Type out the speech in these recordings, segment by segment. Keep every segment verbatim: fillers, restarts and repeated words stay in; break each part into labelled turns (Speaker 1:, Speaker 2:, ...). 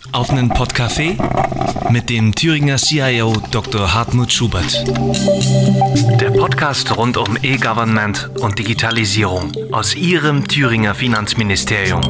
Speaker 1: Auf einen Podcafé mit dem Thüringer C I O Doktor Hartmut Schubert. Der Podcast rund um E-Government und Digitalisierung aus Ihrem Thüringer Finanzministerium.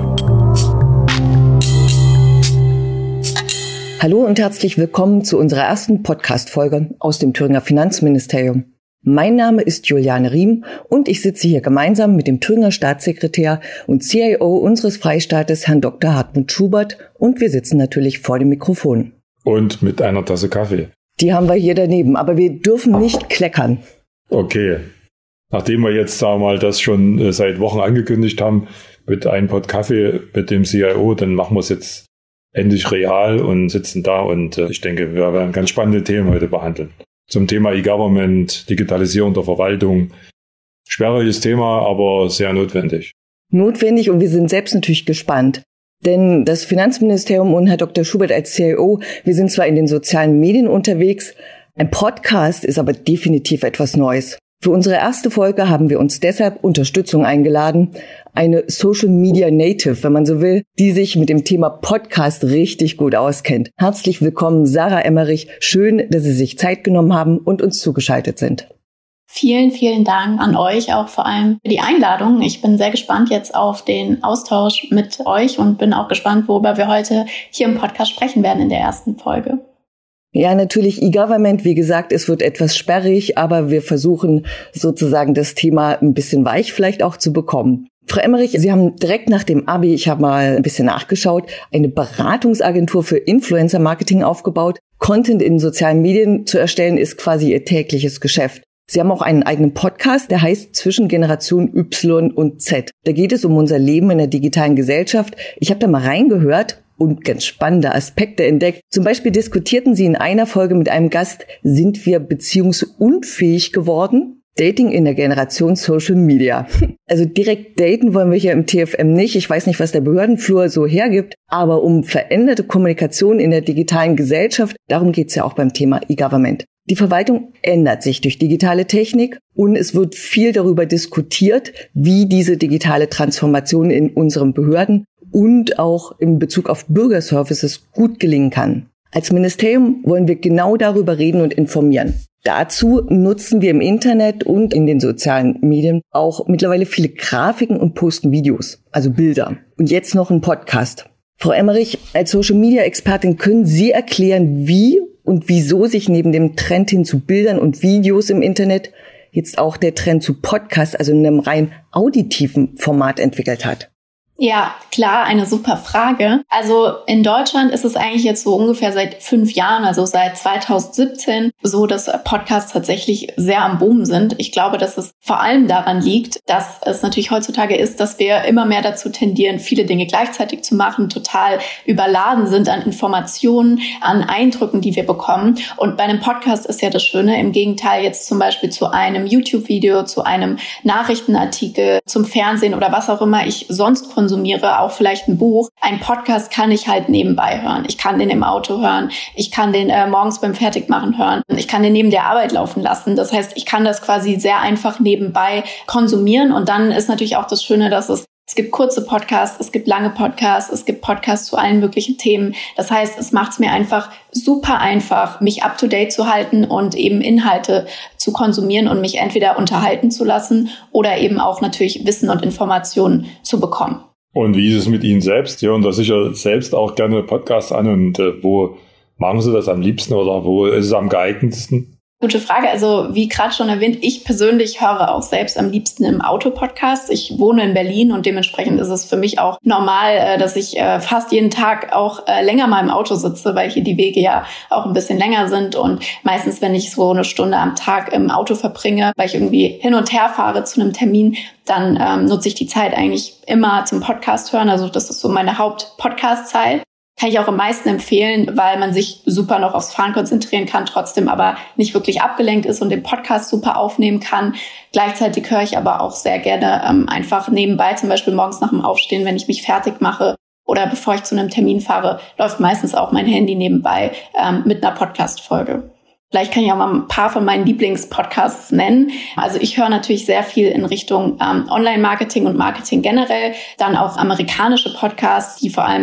Speaker 2: Hallo und herzlich willkommen zu unserer ersten Podcast-Folge aus dem Thüringer Finanzministerium. Mein Name ist Juliane Riem und ich sitze hier gemeinsam mit dem Thüringer Staatssekretär und C I O unseres Freistaates, Herrn Doktor Hartmut Schubert, und wir sitzen natürlich vor dem Mikrofon.
Speaker 3: Und mit einer Tasse Kaffee.
Speaker 2: Die haben wir hier daneben, aber wir dürfen nicht kleckern.
Speaker 3: Okay. Nachdem wir jetzt, sagen wir mal, das schon äh, seit Wochen angekündigt haben, mit einem Pott Kaffee mit dem C I O, dann machen wir es jetzt endlich real und sitzen da und äh, ich denke, wir werden ganz spannende Themen heute behandeln. Zum Thema E-Government, Digitalisierung der Verwaltung. Schwieriges Thema, aber sehr notwendig.
Speaker 2: Notwendig und wir sind selbst natürlich gespannt. Denn das Finanzministerium und Herr Doktor Schubert als C I O, wir sind zwar in den sozialen Medien unterwegs, ein Podcast ist aber definitiv etwas Neues. Für unsere erste Folge haben wir uns deshalb Unterstützung eingeladen, eine Social Media Native, wenn man so will, die sich mit dem Thema Podcast richtig gut auskennt. Herzlich willkommen, Sarah Emmerich. Schön, dass Sie sich Zeit genommen haben und uns zugeschaltet sind.
Speaker 4: Vielen, vielen Dank an euch auch vor allem für die Einladung. Ich bin sehr gespannt jetzt auf den Austausch mit euch und bin auch gespannt, worüber wir heute hier im Podcast sprechen werden in der ersten Folge.
Speaker 2: Ja, natürlich E-Government. Wie gesagt, es wird etwas sperrig, aber wir versuchen sozusagen das Thema ein bisschen weich vielleicht auch zu bekommen. Frau Emmerich, Sie haben direkt nach dem Abi, ich habe mal ein bisschen nachgeschaut, eine Beratungsagentur für Influencer-Marketing aufgebaut. Content in sozialen Medien zu erstellen ist quasi Ihr tägliches Geschäft. Sie haben auch einen eigenen Podcast, der heißt Zwischen Generation Y und Z. Da geht es um unser Leben in der digitalen Gesellschaft. Ich habe da mal reingehört und ganz spannende Aspekte entdeckt. Zum Beispiel diskutierten Sie in einer Folge mit einem Gast, sind wir beziehungsunfähig geworden? Dating in der Generation Social Media. Also direkt daten wollen wir hier im T F M nicht. Ich weiß nicht, was der Behördenflur so hergibt, aber um veränderte Kommunikation in der digitalen Gesellschaft, darum geht es ja auch beim Thema E-Government. Die Verwaltung ändert sich durch digitale Technik und es wird viel darüber diskutiert, wie diese digitale Transformation in unseren Behörden und auch in Bezug auf Bürgerservices gut gelingen kann. Als Ministerium wollen wir genau darüber reden und informieren. Dazu nutzen wir im Internet und in den sozialen Medien auch mittlerweile viele Grafiken und posten Videos, also Bilder. Und jetzt noch ein Podcast. Frau Emmerich, als Social-Media-Expertin können Sie erklären, wie und wieso sich neben dem Trend hin zu Bildern und Videos im Internet jetzt auch der Trend zu Podcasts, also in einem rein auditiven Format entwickelt hat?
Speaker 4: Ja, klar, eine super Frage. Also in Deutschland ist es eigentlich jetzt so ungefähr seit fünf Jahren, also seit zweitausendsiebzehn, so, dass Podcasts tatsächlich sehr am Boom sind. Ich glaube, dass es vor allem daran liegt, dass es natürlich heutzutage ist, dass wir immer mehr dazu tendieren, viele Dinge gleichzeitig zu machen, total überladen sind an Informationen, an Eindrücken, die wir bekommen. Und bei einem Podcast ist ja das Schöne, im Gegenteil jetzt zum Beispiel zu einem YouTube-Video, zu einem Nachrichtenartikel, zum Fernsehen oder was auch immer ich sonst konsumiere, auch vielleicht ein Buch. Ein Podcast kann ich halt nebenbei hören. Ich kann den im Auto hören. Ich kann den äh, morgens beim Fertigmachen hören. Ich kann den neben der Arbeit laufen lassen. Das heißt, ich kann das quasi sehr einfach nebenbei konsumieren. Und dann ist natürlich auch das Schöne, dass es Es gibt kurze Podcasts, es gibt lange Podcasts, es gibt Podcasts zu allen möglichen Themen. Das heißt, es macht es mir einfach super einfach, mich up-to-date zu halten und eben Inhalte zu konsumieren und mich entweder unterhalten zu lassen oder eben auch natürlich Wissen und Informationen zu bekommen.
Speaker 3: Und wie ist es mit Ihnen selbst? Sie hören da sicher selbst auch gerne Podcasts an und äh, wo machen Sie das am liebsten oder wo ist es am geeignetsten?
Speaker 4: Gute Frage. Also wie gerade schon erwähnt, ich persönlich höre auch selbst am liebsten im Auto-Podcast. Ich wohne in Berlin und dementsprechend ist es für mich auch normal, dass ich fast jeden Tag auch länger mal im Auto sitze, weil hier die Wege ja auch ein bisschen länger sind. Und meistens, wenn ich so eine Stunde am Tag im Auto verbringe, weil ich irgendwie hin und her fahre zu einem Termin, dann ähm, nutze ich die Zeit eigentlich immer zum Podcast hören. Also das ist so meine Haupt-Podcast-Zeit. Kann ich auch am meisten empfehlen, weil man sich super noch aufs Fahren konzentrieren kann, trotzdem aber nicht wirklich abgelenkt ist und den Podcast super aufnehmen kann. Gleichzeitig höre ich aber auch sehr gerne ähm, einfach nebenbei, zum Beispiel morgens nach dem Aufstehen, wenn ich mich fertig mache oder bevor ich zu einem Termin fahre, läuft meistens auch mein Handy nebenbei ähm, mit einer Podcast-Folge. Vielleicht kann ich auch mal ein paar von meinen Lieblingspodcasts nennen. Also ich höre natürlich sehr viel in Richtung ähm, Online-Marketing und Marketing generell. Dann auch amerikanische Podcasts, die vor allem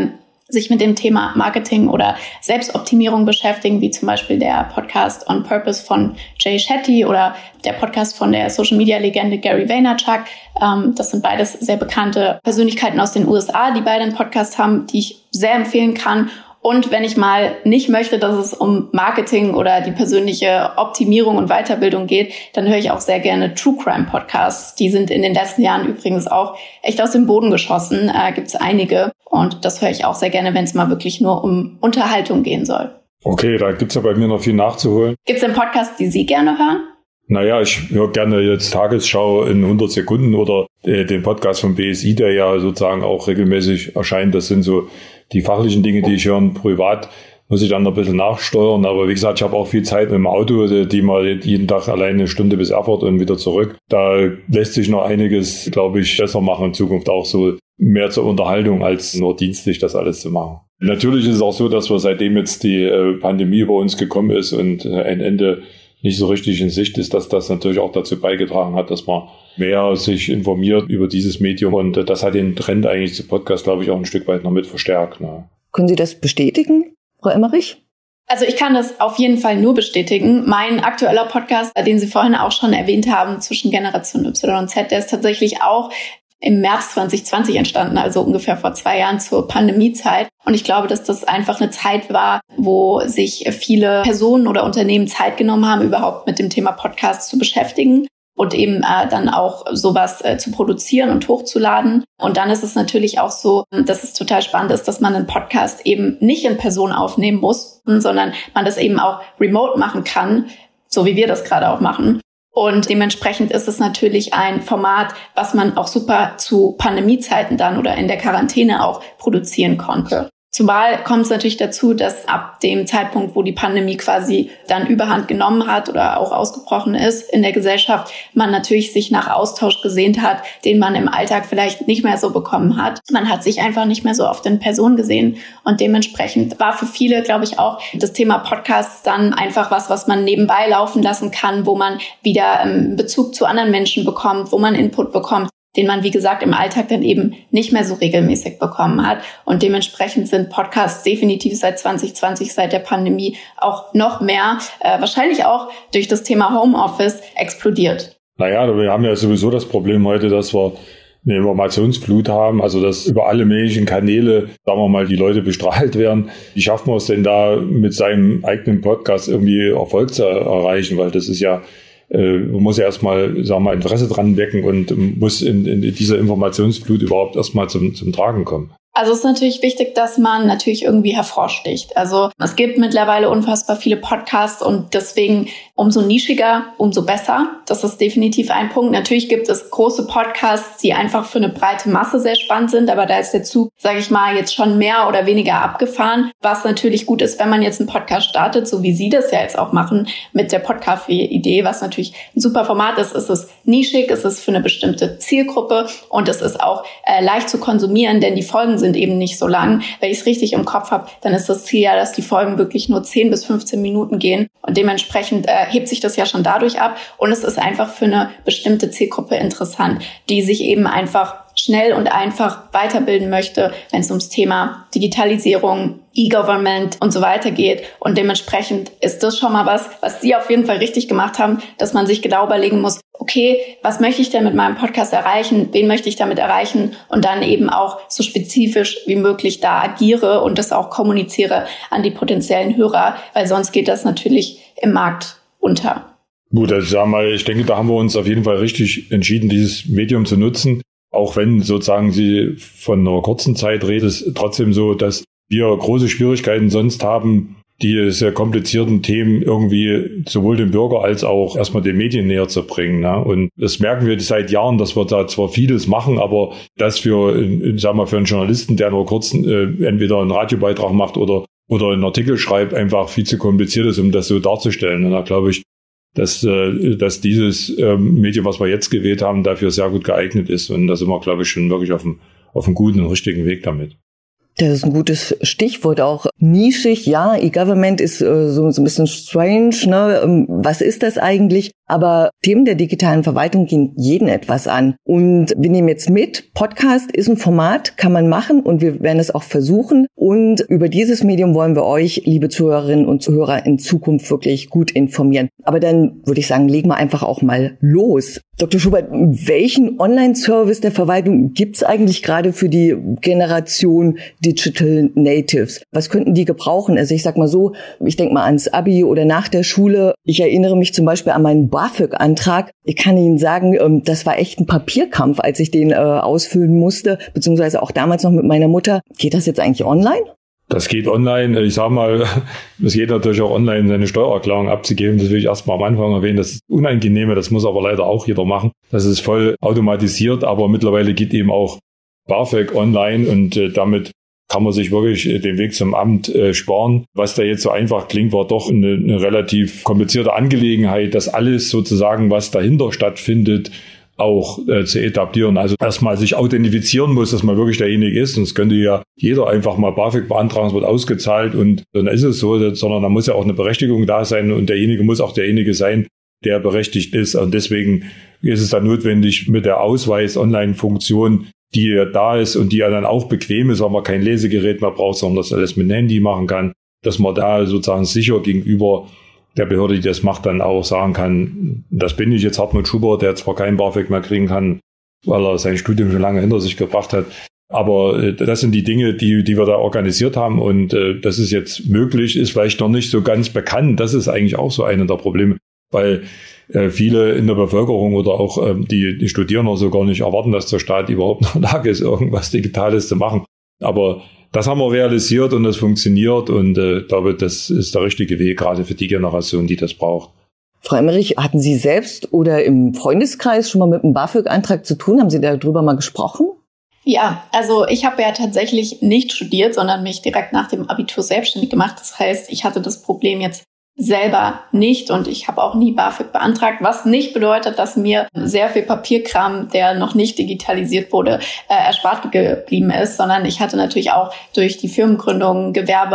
Speaker 4: sich mit dem Thema Marketing oder Selbstoptimierung beschäftigen, wie zum Beispiel der Podcast On Purpose von Jay Shetty oder der Podcast von der Social-Media-Legende Gary Vaynerchuk. Ähm, das sind beides sehr bekannte Persönlichkeiten aus den U S A, die beide einen Podcast haben, die ich sehr empfehlen kann. Und wenn ich mal nicht möchte, dass es um Marketing oder die persönliche Optimierung und Weiterbildung geht, dann höre ich auch sehr gerne True Crime Podcasts. Die sind in den letzten Jahren übrigens auch echt aus dem Boden geschossen. Äh, gibt es einige. Und das höre ich auch sehr gerne, wenn es mal wirklich nur um Unterhaltung gehen soll.
Speaker 3: Okay, da gibt's ja bei mir noch viel nachzuholen.
Speaker 4: Gibt es denn Podcasts, die Sie gerne hören?
Speaker 3: Naja, ich höre gerne jetzt Tagesschau in hundert Sekunden oder äh, den Podcast vom B S I, der ja sozusagen auch regelmäßig erscheint. Das sind so die fachlichen Dinge, die ich höre. Privat muss ich dann noch ein bisschen nachsteuern. Aber wie gesagt, ich habe auch viel Zeit im Auto, die mal jeden Tag alleine eine Stunde bis Erfurt und wieder zurück. Da lässt sich noch einiges, glaube ich, besser machen in Zukunft, auch so mehr zur Unterhaltung als nur dienstlich das alles zu machen. Natürlich ist es auch so, dass wir seitdem jetzt die äh, Pandemie über uns gekommen ist und äh, ein Ende nicht so richtig in Sicht ist, dass das natürlich auch dazu beigetragen hat, dass man mehr sich informiert über dieses Medium. Und äh, das hat den Trend eigentlich zu Podcast, glaube ich, auch ein Stück weit noch mit verstärkt. Ne?
Speaker 2: Können Sie das bestätigen, Frau Emmerich?
Speaker 4: Also ich kann das auf jeden Fall nur bestätigen. Mein aktueller Podcast, den Sie vorhin auch schon erwähnt haben, zwischen Generation Y und Z, der ist tatsächlich auch im März zwanzig zwanzig entstanden, also ungefähr vor zwei Jahren zur Pandemiezeit. Und ich glaube, dass das einfach eine Zeit war, wo sich viele Personen oder Unternehmen Zeit genommen haben, überhaupt mit dem Thema Podcast zu beschäftigen und eben äh, dann auch sowas äh, zu produzieren und hochzuladen. Und dann ist es natürlich auch so, dass es total spannend ist, dass man einen Podcast eben nicht in Person aufnehmen muss, sondern man das eben auch remote machen kann, so wie wir das gerade auch machen. Und dementsprechend ist es natürlich ein Format, was man auch super zu Pandemiezeiten dann oder in der Quarantäne auch produzieren konnte. Zumal kommt es natürlich dazu, dass ab dem Zeitpunkt, wo die Pandemie quasi dann Überhand genommen hat oder auch ausgebrochen ist in der Gesellschaft, man natürlich sich nach Austausch gesehnt hat, den man im Alltag vielleicht nicht mehr so bekommen hat. Man hat sich einfach nicht mehr so oft in Person gesehen und dementsprechend war für viele, glaube ich, auch das Thema Podcasts dann einfach was, was man nebenbei laufen lassen kann, wo man wieder ähm, Bezug zu anderen Menschen bekommt, wo man Input bekommt, den man, wie gesagt, im Alltag dann eben nicht mehr so regelmäßig bekommen hat. Und dementsprechend sind Podcasts definitiv seit zwanzig zwanzig, seit der Pandemie, auch noch mehr, äh, wahrscheinlich auch durch das Thema Homeoffice explodiert.
Speaker 3: Naja, wir haben ja sowieso das Problem heute, dass wir eine Informationsflut haben, also dass über alle möglichen Kanäle, sagen wir mal, die Leute bestrahlt werden. Wie schafft man es denn da, mit seinem eigenen Podcast irgendwie Erfolg zu erreichen? Weil das ist ja Man muss ja erstmal, sagen wir mal, Interesse dran wecken und muss in, in dieser Informationsflut überhaupt erstmal zum, zum Tragen kommen.
Speaker 4: Also es ist natürlich wichtig, dass man natürlich irgendwie hervorsticht. Also es gibt mittlerweile unfassbar viele Podcasts und deswegen umso nischiger, umso besser. Das ist definitiv ein Punkt. Natürlich gibt es große Podcasts, die einfach für eine breite Masse sehr spannend sind, aber da ist der Zug, sage ich mal, jetzt schon mehr oder weniger abgefahren. Was natürlich gut ist, wenn man jetzt einen Podcast startet, so wie Sie das ja jetzt auch machen mit der Podcafé-Idee, was natürlich ein super Format ist. Es ist nischig, es ist für eine bestimmte Zielgruppe und es ist auch äh, leicht zu konsumieren, denn die Folgen sind eben nicht so lang. Wenn ich es richtig im Kopf habe, dann ist das Ziel ja, dass die Folgen wirklich nur zehn bis fünfzehn Minuten gehen und dementsprechend äh, hebt sich das ja schon dadurch ab und es ist einfach für eine bestimmte Zielgruppe interessant, die sich eben einfach schnell und einfach weiterbilden möchte, wenn es ums Thema Digitalisierung, E-Government und so weiter geht. Und dementsprechend ist das schon mal was, was Sie auf jeden Fall richtig gemacht haben, dass man sich genau überlegen muss, okay, was möchte ich denn mit meinem Podcast erreichen? Wen möchte ich damit erreichen? Und dann eben auch so spezifisch wie möglich da agiere und das auch kommuniziere an die potenziellen Hörer, weil sonst geht das natürlich im Markt unter.
Speaker 3: Gut, also sagen wir mal, ich denke, da haben wir uns auf jeden Fall richtig entschieden, dieses Medium zu nutzen. Auch wenn sozusagen Sie von einer kurzen Zeit reden, ist es trotzdem so, dass wir große Schwierigkeiten sonst haben, die sehr komplizierten Themen irgendwie sowohl dem Bürger als auch erstmal den Medien näher zu bringen. Ne? Und das merken wir seit Jahren, dass wir da zwar vieles machen, aber das für, sagen wir, für einen Journalisten, der nur kurz äh, entweder einen Radiobeitrag macht oder oder einen Artikel schreibt, einfach viel zu kompliziert ist, um das so darzustellen. Und da glaube ich, dass, äh, dass dieses äh, Medium, was wir jetzt gewählt haben, dafür sehr gut geeignet ist. Und da sind wir, glaube ich, schon wirklich auf einem, auf einem guten und richtigen Weg damit.
Speaker 2: Das ist ein gutes Stichwort, auch nischig. Ja, E-Government ist äh, so, so ein bisschen strange, ne? Ähm, was ist das eigentlich? Aber Themen der digitalen Verwaltung gehen jeden etwas an. Und wir nehmen jetzt mit, Podcast ist ein Format, kann man machen und wir werden es auch versuchen. Und über dieses Medium wollen wir euch, liebe Zuhörerinnen und Zuhörer, in Zukunft wirklich gut informieren. Aber dann würde ich sagen, legen wir einfach auch mal los. Doktor Schubert, welchen Online-Service der Verwaltung gibt es eigentlich gerade für die Generation Digital Natives? Was könnten die gebrauchen? Also ich sag mal so, ich denke mal ans Abi oder nach der Schule. Ich erinnere mich zum Beispiel an meinen BAföG-Antrag. Ich kann Ihnen sagen, das war echt ein Papierkampf, als ich den äh, ausfüllen musste, beziehungsweise auch damals noch mit meiner Mutter. Geht das jetzt eigentlich online?
Speaker 3: Das geht online. Ich sage mal, es geht natürlich auch online, seine Steuererklärung abzugeben. Das will ich erstmal am Anfang erwähnen. Das ist unangenehme, das muss aber leider auch jeder machen. Das ist voll automatisiert, aber mittlerweile geht eben auch BAföG online und äh, damit kann man sich wirklich den Weg zum Amt äh, sparen. Was da jetzt so einfach klingt, war doch eine, eine relativ komplizierte Angelegenheit, das alles sozusagen, was dahinter stattfindet, auch äh, zu etablieren. Also erstmal sich authentifizieren muss, dass man wirklich derjenige ist. Sonst könnte ja jeder einfach mal BAföG beantragen, es wird ausgezahlt und dann ist es so, sondern da muss ja auch eine Berechtigung da sein und derjenige muss auch derjenige sein, der berechtigt ist. Und deswegen ist es dann notwendig mit der Ausweis-Online-Funktion, die ja da ist und die ja dann auch bequem ist, weil man kein Lesegerät mehr braucht, sondern das alles mit dem Handy machen kann, dass man da sozusagen sicher gegenüber der Behörde, die das macht, dann auch sagen kann, das bin ich jetzt Hartmut Schubert, der zwar keinen BAföG mehr kriegen kann, weil er sein Studium schon lange hinter sich gebracht hat, aber äh, das sind die Dinge, die die wir da organisiert haben und äh, dass es jetzt möglich ist, vielleicht noch nicht so ganz bekannt. Das ist eigentlich auch so eine der Probleme, weil äh, viele in der Bevölkerung oder auch ähm, die, die Studierenden so gar nicht erwarten, dass der Staat überhaupt noch in der Lage ist, irgendwas Digitales zu machen. Aber das haben wir realisiert und das funktioniert und äh, glaube, das ist der richtige Weg, gerade für die Generation, die das braucht.
Speaker 2: Frau Emmerich, hatten Sie selbst oder im Freundeskreis schon mal mit einem BAföG-Antrag zu tun? Haben Sie darüber mal gesprochen?
Speaker 4: Ja, also ich habe ja tatsächlich nicht studiert, sondern mich direkt nach dem Abitur selbstständig gemacht. Das heißt, ich hatte das Problem jetzt selber nicht und ich habe auch nie BAföG beantragt, was nicht bedeutet, dass mir sehr viel Papierkram, der noch nicht digitalisiert wurde, äh, erspart geblieben ist, sondern ich hatte natürlich auch durch die Firmengründung,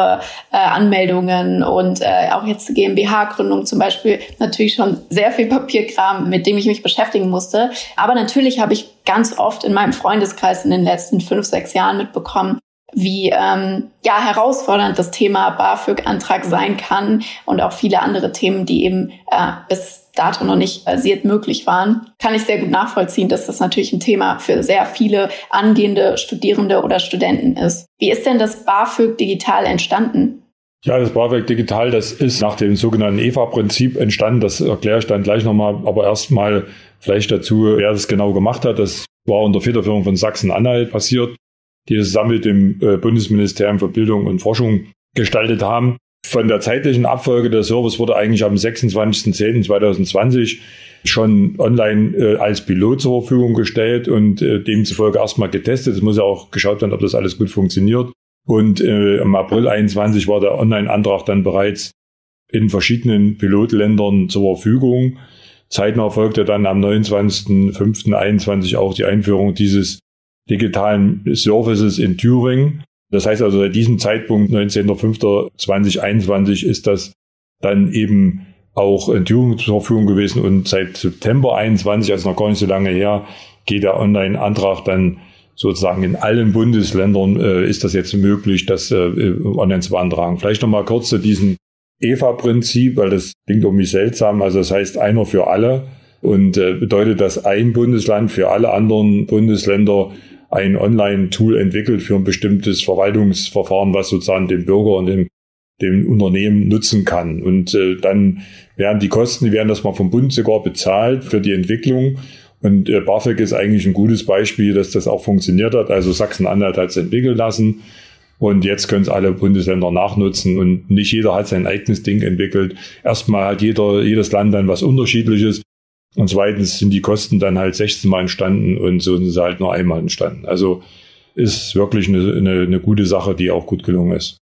Speaker 4: Gewerbeanmeldungen äh, und äh, auch jetzt die GmbH-Gründung zum Beispiel natürlich schon sehr viel Papierkram, mit dem ich mich beschäftigen musste. Aber natürlich habe ich ganz oft in meinem Freundeskreis in den letzten fünf, sechs Jahren mitbekommen, wie ähm, ja herausfordernd das Thema BAföG-Antrag sein kann und auch viele andere Themen, die eben äh, bis dato noch nicht basiert möglich waren, kann ich sehr gut nachvollziehen, dass das natürlich ein Thema für sehr viele angehende Studierende oder Studenten ist. Wie ist denn das BAföG digital entstanden?
Speaker 3: Ja, das BAföG digital, das ist nach dem sogenannten E F A-Prinzip entstanden. Das erkläre ich dann gleich nochmal, aber erstmal vielleicht dazu, wer das genau gemacht hat. Das war unter Federführung von Sachsen-Anhalt passiert, die es zusammen mit dem Bundesministerium für Bildung und Forschung gestaltet haben. Von der zeitlichen Abfolge der Service wurde eigentlich am sechsundzwanzigsten zehnten zweitausendzwanzig schon online äh, als Pilot zur Verfügung gestellt und äh, demzufolge erstmal getestet. Es muss ja auch geschaut werden, ob das alles gut funktioniert. Und äh, im April einundzwanzig war der Online-Antrag dann bereits in verschiedenen Pilotländern zur Verfügung. Zeitnah folgte dann am neunundzwanzigsten fünften einundzwanzig auch die Einführung dieses digitalen Services in Thüringen. Das heißt also, seit diesem Zeitpunkt, neunzehnten fünften zweitausendeinundzwanzig, ist das dann eben auch in Thüringen zur Verfügung gewesen. Und seit September einundzwanzig, also noch gar nicht so lange her, geht der Online-Antrag dann sozusagen in allen Bundesländern, äh, ist das jetzt möglich, das äh, online zu beantragen. Vielleicht nochmal kurz zu diesem E F A-Prinzip, weil das klingt irgendwie seltsam. Also das heißt, einer für alle und äh, bedeutet, dass ein Bundesland für alle anderen Bundesländer ein Online-Tool entwickelt für ein bestimmtes Verwaltungsverfahren, was sozusagen den Bürger und dem, dem Unternehmen nutzen kann. Und äh, dann werden die Kosten, die werden das mal vom Bund sogar bezahlt für die Entwicklung. Und äh, BAföG ist eigentlich ein gutes Beispiel, dass das auch funktioniert hat. Also Sachsen-Anhalt hat es entwickeln lassen und jetzt können es alle Bundesländer nachnutzen und nicht jeder hat sein eigenes Ding entwickelt. Erstmal hat jeder, jedes Land dann was Unterschiedliches. Und zweitens sind die Kosten dann halt sechzehn Mal entstanden und so sind sie halt nur einmal entstanden. Also ist wirklich eine, eine, eine gute Sache, die auch gut gelungen ist.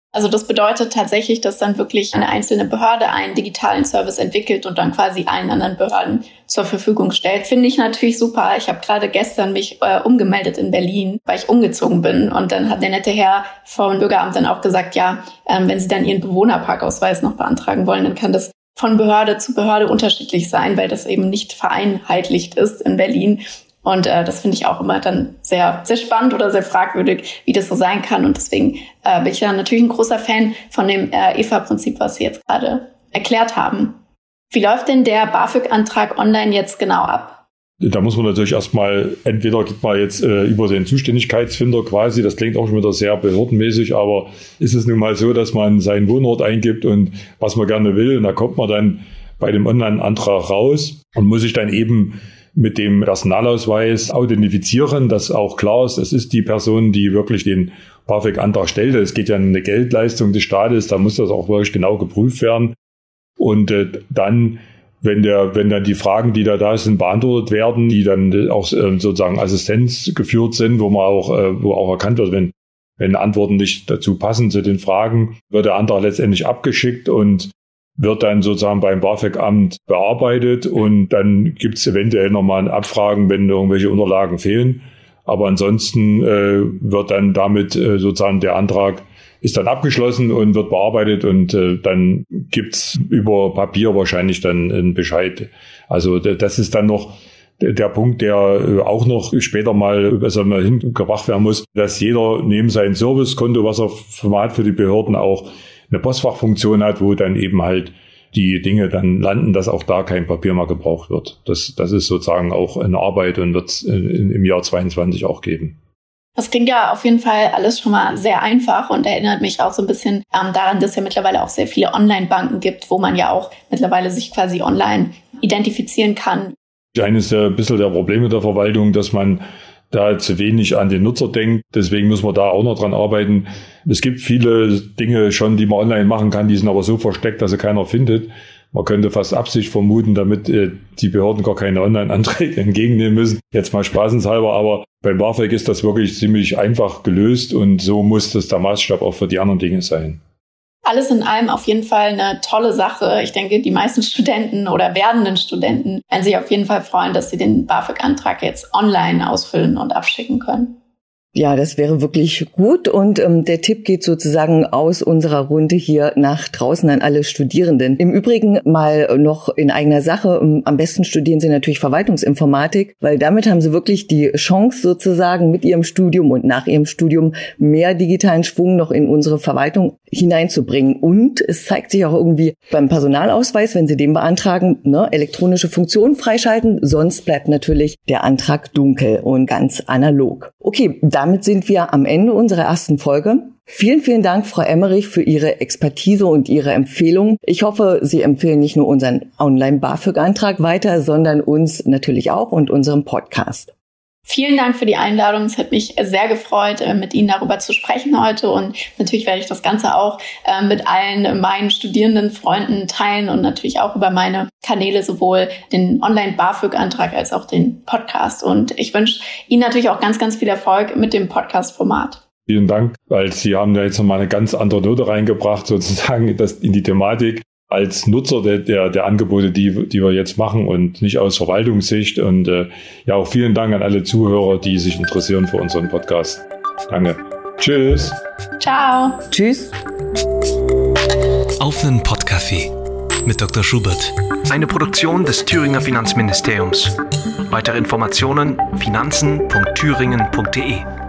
Speaker 4: Also das bedeutet tatsächlich, dass dann wirklich eine einzelne Behörde einen digitalen Service entwickelt und dann quasi allen anderen Behörden zur Verfügung stellt. Finde ich natürlich super. Ich habe gerade gestern mich äh, umgemeldet in Berlin, weil ich umgezogen bin. Und dann hat der nette Herr vom Bürgeramt dann auch gesagt, ja, ähm, wenn Sie dann Ihren Bewohnerparkausweis noch beantragen wollen, dann kann das von Behörde zu Behörde unterschiedlich sein, weil das eben nicht vereinheitlicht ist in Berlin. Und äh, das finde ich auch immer dann sehr, sehr spannend oder sehr fragwürdig, wie das so sein kann. Und deswegen äh, bin ich ja natürlich ein großer Fan von dem äh, E F A-Prinzip, was Sie jetzt gerade erklärt haben. Wie läuft denn der BAföG-Antrag online jetzt genau ab?
Speaker 3: Da muss man natürlich erstmal, entweder geht man jetzt äh, über den Zuständigkeitsfinder quasi, das klingt auch schon wieder sehr behördenmäßig, aber ist es nun mal so, dass man seinen Wohnort eingibt und was man gerne will, und da kommt man dann bei dem Online-Antrag raus und muss sich dann eben mit dem Personalausweis authentifizieren, dass auch klar ist, es ist die Person, die wirklich den BAföG-Antrag stellte. Es geht ja um eine Geldleistung des Staates, da muss das auch wirklich genau geprüft werden. Und äh, dann, wenn der, wenn dann die Fragen, die da da sind, beantwortet werden, die dann auch äh, sozusagen Assistenz geführt sind, wo man auch, äh, wo auch erkannt wird, wenn, wenn Antworten nicht dazu passen zu den Fragen, wird der Antrag letztendlich abgeschickt und wird dann sozusagen beim BAföG-Amt bearbeitet und dann gibt es eventuell nochmal ein Abfragen, wenn irgendwelche Unterlagen fehlen. Aber ansonsten äh, wird dann damit äh, sozusagen der Antrag ist dann abgeschlossen und wird bearbeitet und äh, dann gibt's über Papier wahrscheinlich dann einen Bescheid. Also das ist dann noch der Punkt, der auch noch später mal also mal hingebracht werden muss, dass jeder neben seinem Servicekonto, was er format für die Behörden auch eine Postfachfunktion hat, wo dann eben halt die Dinge dann landen, dass auch da kein Papier mehr gebraucht wird. Das, das ist sozusagen auch eine Arbeit und wird es im Jahr zweiundzwanzig auch geben.
Speaker 4: Das klingt ja auf jeden Fall alles schon mal sehr einfach und erinnert mich auch so ein bisschen ähm, daran, dass es ja mittlerweile auch sehr viele Online-Banken gibt, wo man ja auch mittlerweile sich quasi online identifizieren kann.
Speaker 3: Eines der ein bisschen der Probleme der Verwaltung, dass man da zu wenig an den Nutzer denkt. Deswegen muss man da auch noch dran arbeiten. Es gibt viele Dinge schon, die man online machen kann, die sind aber so versteckt, dass sie keiner findet. Man könnte fast Absicht vermuten, damit äh, die Behörden gar keine Online-Anträge entgegennehmen müssen. Jetzt mal spaßenshalber, aber beim BAföG ist das wirklich ziemlich einfach gelöst und so muss das der Maßstab auch für die anderen Dinge sein.
Speaker 4: Alles in allem auf jeden Fall eine tolle Sache. Ich denke, die meisten Studenten oder werdenden Studenten werden sich auf jeden Fall freuen, dass sie den BAföG-Antrag jetzt online ausfüllen und abschicken können.
Speaker 2: Ja, das wäre wirklich gut und ähm, der Tipp geht sozusagen aus unserer Runde hier nach draußen an alle Studierenden. Im Übrigen mal noch in eigener Sache, ähm, am besten studieren Sie natürlich Verwaltungsinformatik, weil damit haben Sie wirklich die Chance sozusagen mit Ihrem Studium und nach Ihrem Studium mehr digitalen Schwung noch in unsere Verwaltung hineinzubringen. Und es zeigt sich auch irgendwie beim Personalausweis, wenn Sie den beantragen, ne, elektronische Funktionen freischalten, sonst bleibt natürlich der Antrag dunkel und ganz analog. Okay, damit sind wir am Ende unserer ersten Folge. Vielen, vielen Dank, Frau Emmerich, für Ihre Expertise und Ihre Empfehlung. Ich hoffe, Sie empfehlen nicht nur unseren Online-BAföG-Antrag weiter, sondern uns natürlich auch und unseren Podcast.
Speaker 4: Vielen Dank für die Einladung. Es hat mich sehr gefreut, mit Ihnen darüber zu sprechen heute. Und natürlich werde ich das Ganze auch mit allen meinen Studierenden, Freunden teilen und natürlich auch über meine Kanäle, sowohl den Online-BAföG-Antrag als auch den Podcast. Und ich wünsche Ihnen natürlich auch ganz, ganz viel Erfolg mit dem Podcast-Format.
Speaker 3: Vielen Dank, weil Sie haben ja jetzt nochmal eine ganz andere Note reingebracht, sozusagen das in die Thematik. Als Nutzer der, der, der Angebote, die, die wir jetzt machen und nicht aus Verwaltungssicht. Und äh, ja, auch vielen Dank an alle Zuhörer, die sich interessieren für unseren Podcast. Danke. Tschüss.
Speaker 4: Ciao.
Speaker 2: Tschüss.
Speaker 1: Auf einen Podcafé mit Doktor Schubert. Eine Produktion des Thüringer Finanzministeriums. Weitere Informationen finanzen punkt thüringen punkt de.